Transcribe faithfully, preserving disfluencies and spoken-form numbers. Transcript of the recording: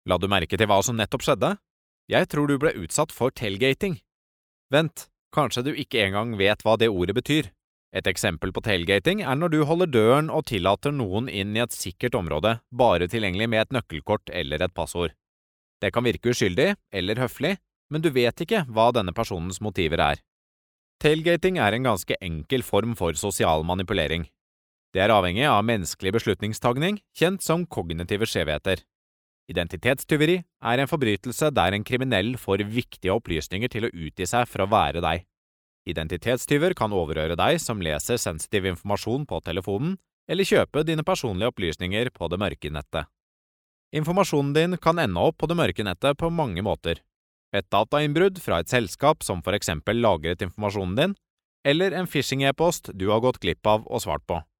La du merke til hva som nettopp skjedde? Jeg tror du ble utsatt for tailgating. Vent, kanskje du ikke engang vet hva det ordet betyr. Et eksempel på tailgating er når du holder døren og tillater noen inn i et sikkert område, bare tilgjengelig med et nøkkelkort eller et passord. Det kan virke uskyldig eller høflig, men du vet ikke hva denne personens motiver er. Tailgating er en ganske enkel form for sosial manipulering. Det er avhengig av menneskelig beslutningstagning, kjent som kognitive skjevheter. Identitetstyveri er en forbrytelse der en kriminell får viktige opplysninger til å utgi seg for å være deg. Identitetstyver kan overhøre deg som leser sensitiv informasjon på telefonen, eller kjøpe dine personlige opplysninger på det mørke nettet. Informasjonen din kan ende opp på det mørke nettet på mange måter. Et datainnbrudd fra et selskap som for eksempel lagret informasjonen din, eller en phishing-e-post du har gått glipp av og svart på.